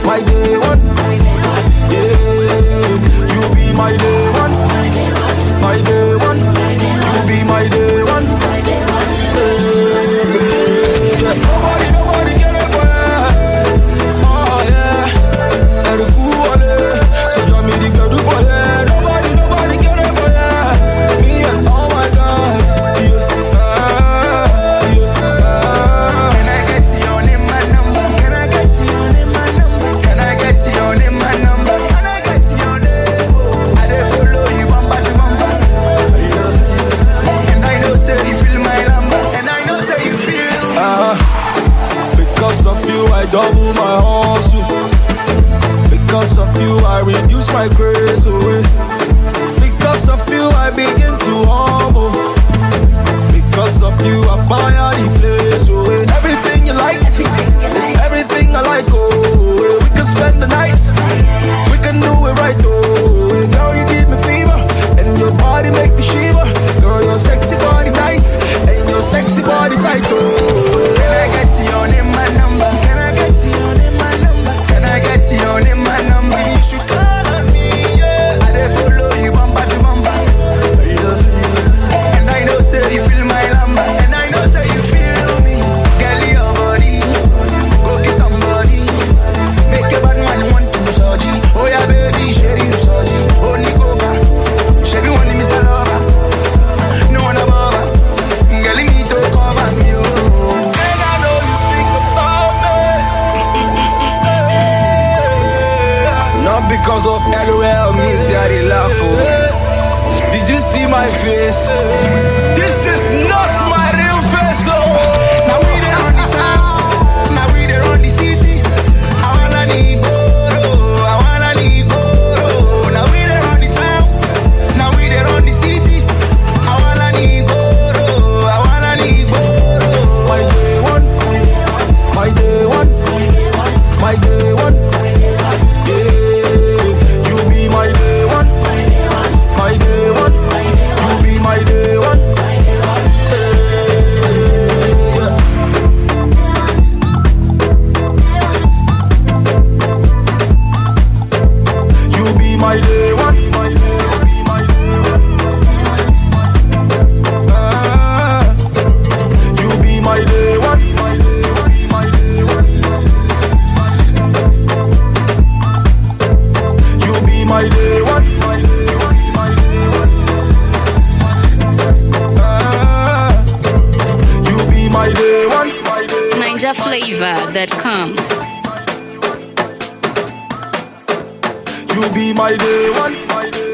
my day one. Yeah, you be my day one, my day one. You be my day one. Yeah. Nobody get it for ya. Oh yeah, and the cool so drop me the girl for ya. Nobody get it for ya. Me and all my guys. Can I get your name and number? Can I get your name and number? Can I get your name and number? Can I get your name? I dey follow you bumper to bumper. And I know say you feel my number. And I know say you feel. Because of you I double my hustle. Because of you I reduce my grace away. Because of you I begin to humble. Because of you I fire the place away. Everything you like is everything I like. Oh, we can spend the night. We can do it right. Oh, girl you give me fever and your body make me shiver. Girl your sexy body nice and your sexy body tight. Oh, can I get your name and number? Can I get your name and number? Can I get your name and number? You should call on me, yeah. I dey follow you bumper to bumper. And I know say you feel my number. And I know say you feel me. Girl, your body, go kiss somebody. Make a bad man want to surgery. Oh yeah, baby, share you surgery. Oh Nicoba, share you want Mr. Lover. No one above her. Girl, you need to cover me, oh. and I know you think about me. Not because of LOL means I dey laugh. Oh. Did you see my face? This is not my real face. Oh. Now we dey on the town, now we dey on the city. I wanna need Boro, I wanna need Boro. Now we dey on the town, now we dey on the city. I wanna need Boro, I wanna need Boro. My day one, my day one, my day one. Yeah, you be my day one, my day one. You be my day one. You be my day one. You be my day one. You be my day one. You be my day one. You be my day one. You be my day one. NinjaFlavor.com. You be my day one.